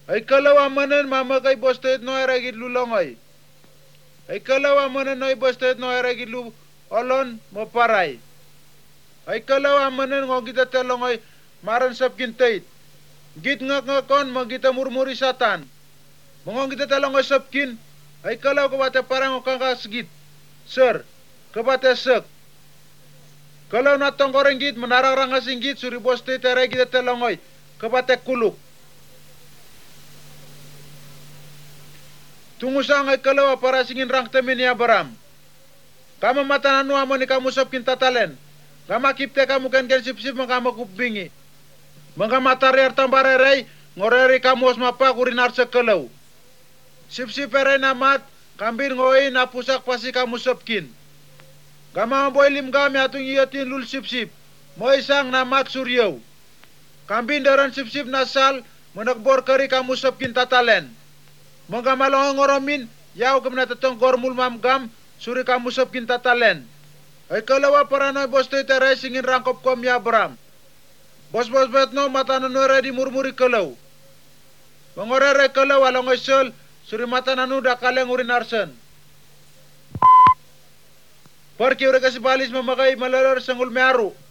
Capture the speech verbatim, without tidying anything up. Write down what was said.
Ay kalawa manen mamakai bostet no eragit lulongoy. Ay kalawa manen no bostet no eragit lu olon mo paray. Ay kalawa manen ngo kita telongoy maran sapkin tait. Git ngak ngakon mo kita murmuri satan. Mongong kita telongoy sapkin. Ay kalaw kabate parang kakasgit. Sir, kabate sek. Kalau natong koreng git menarang rangasing git suri bostet eray kita telongoy. Kabate kuluk. Tungu sangay kalawa para singin rang temin ya Abraham. Kamu mata nanu amo ni kamu sop kinta talen. Kama kipte kamu ken ken sip sip mangkama kupingi. Mangka matari artam barerei ngoreri kamu os mapa kurinar sekelaw. Sip sip erei namat kambir ngoi na pusak pasi kamu sopkin. Kama boy lim kami atung iyatin lul sip sip. Mo isang namat suryaw. Kambin daran sip sip nasal menakbor kari kamu sopkin tatalen. Mangga malong ngoromin yaw kemna tatong gormul mamgam suri kamu sopkin tatalen. Ay kalawa para noy bos to iteray singin rangkop kom ya Abraham. Bos bos bet no mata nanu di murmuri kalaw. Mangorere kalaw along isol suri mata nanu da kaleng urin arsen. Perki ure kasi balis mamakai malalor sangul mearu.